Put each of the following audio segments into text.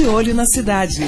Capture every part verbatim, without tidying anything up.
de olho na cidade.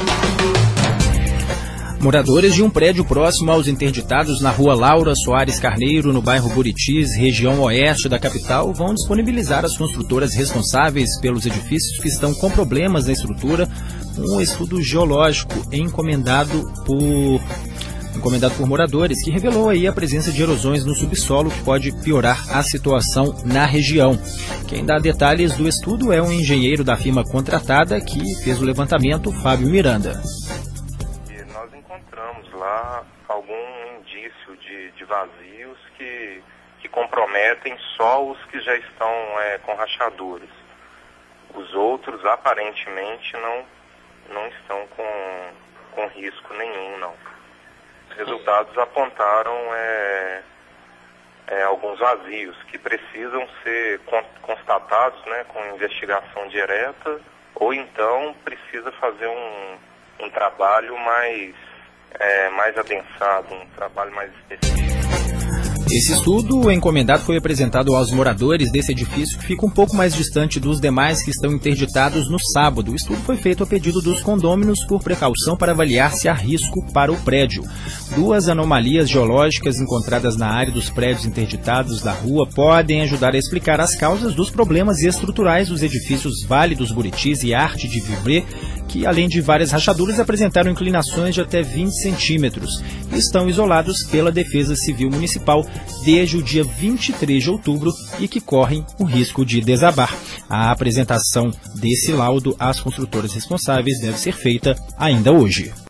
Moradores de um prédio próximo aos interditados na rua Laura Soares Carneiro, no bairro Buritis, região oeste da capital, vão disponibilizar às construtoras responsáveis pelos edifícios que estão com problemas na estrutura um estudo geológico encomendado por, encomendado por moradores, que revelou aí a presença de erosões no subsolo que pode piorar a situação na região. Quem dá detalhes do estudo é um engenheiro da firma contratada que fez o levantamento, Fábio Miranda. Nós encontramos lá algum indício de, de vazios que, que comprometem só os que já estão é, com rachaduras. Os outros, aparentemente, não, não estão com, com risco nenhum, não. Os resultados apontaram é, é, alguns vazios que precisam ser constatados, né, com investigação direta, ou então precisa fazer um, um trabalho mais, é, mais adensado, um trabalho mais específico. Esse estudo encomendado foi apresentado aos moradores desse edifício, que fica um pouco mais distante dos demais que estão interditados no sábado. O estudo foi feito a pedido dos condôminos por precaução para avaliar se há risco para o prédio. Duas anomalias geológicas encontradas na área dos prédios interditados da rua podem ajudar a explicar as causas dos problemas estruturais dos edifícios Vale dos Buritis e Arte de Viver, que, além de várias rachaduras, apresentaram inclinações de até vinte centímetros e estão isolados pela Defesa Civil Municipal desde o dia vinte e três de outubro e que correm o risco de desabar. A apresentação desse laudo às construtoras responsáveis deve ser feita ainda hoje.